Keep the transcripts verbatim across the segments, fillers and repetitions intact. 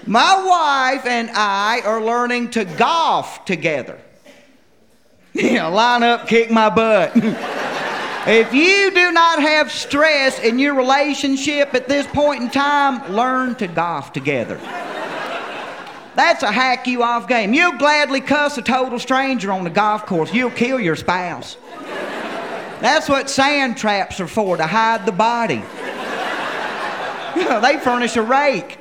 My wife and I are learning to golf together. You know, line up, kick my butt. If you do not have stress in your relationship at this point in time, learn to golf together. That's a hack you off game. You'll gladly cuss a total stranger on the golf course. You'll kill your spouse. That's what sand traps are for, to hide the body. They furnish a rake.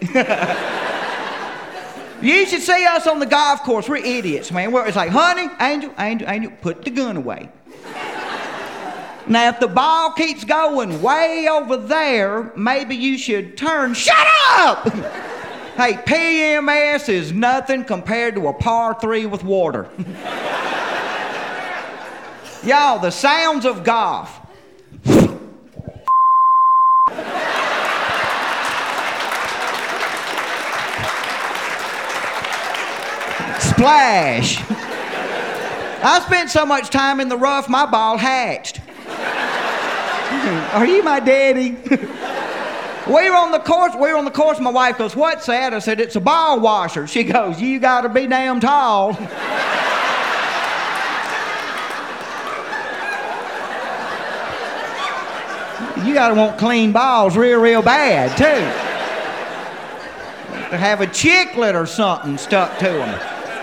You should see us on the golf course. We're idiots, man. We're, it's like, honey, Angel, Angel, Angel, put the gun away. Now, if the ball keeps going way over there, maybe you should turn. Shut up! Hey, P M S is nothing compared to a par three with water. Y'all, the sounds of golf. Splash. I spent so much time in the rough, my ball hatched. Are you my daddy? We were on the course, we were on the course, my wife goes, what's that? I said, it's a ball washer. She goes, you gotta be damn tall. You gotta want clean balls real, real bad, too. To have a chiclet or something stuck to them.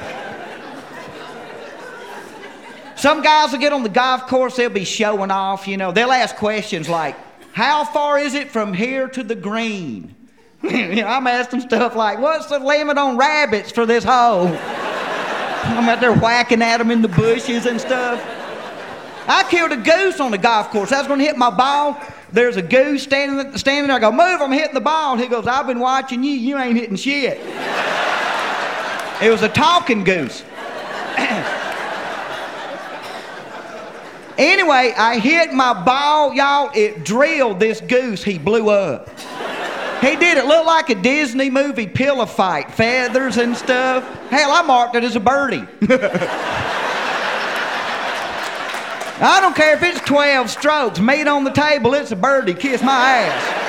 Some guys will get on the golf course, they'll be showing off, you know. They'll ask questions like, how far is it from here to the green? You know, I'm asking stuff like, what's the limit on rabbits for this hole? I'm out there whacking at them in the bushes and stuff. I killed a goose on the golf course. I was going to hit my ball. There's a goose standing, standing there. I go, move, I'm hitting the ball. He goes, I've been watching you. You ain't hitting shit. It was a talking goose. Anyway, I hit my ball, y'all. It drilled this goose. He blew up. He did. It looked like a Disney movie pillow fight, feathers and stuff. Hell, I marked it as a birdie. I don't care if it's twelve strokes, meat on the table, it's a birdie. Kiss my ass.